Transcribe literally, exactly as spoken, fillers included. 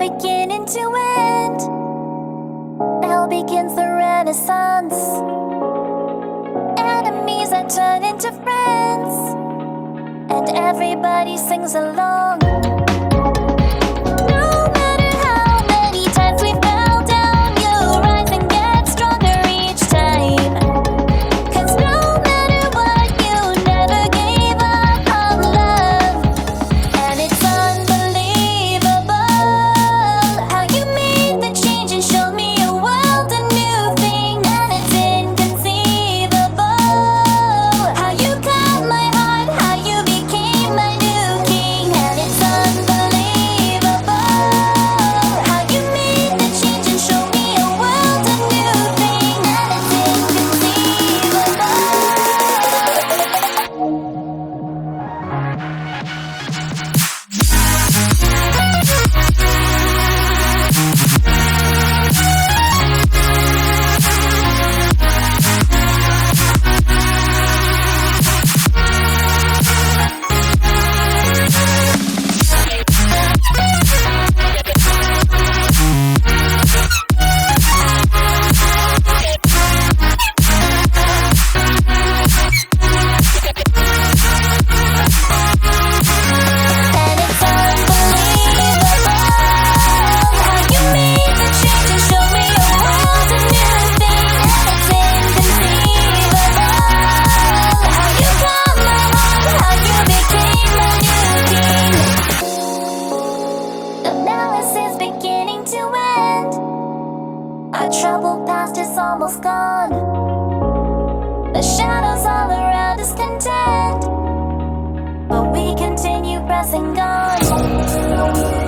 beginning to end. Now begins the Renaissance. Enemies are turned into friends, and everybody sings along. No matter how many times we fell down, you rise and get stronger each time. 'Cause no matter what, you never gave up on love. And it's unbelievable how you made the change and showed me a world, a new thing. And it's inconceivable how you got my heart, how you became my new king. And it's unbelievable how you made the change and showed me a world, a new thing. And it's inconceivable. And it's unbelievable how you made the change and showed me a world, a new thing. And it's inconceivable how you got my heart, how you became my new king. The malice is beginning to end. Our troubled past is almost gone. The shadows all around us contend, but we continue pressing on.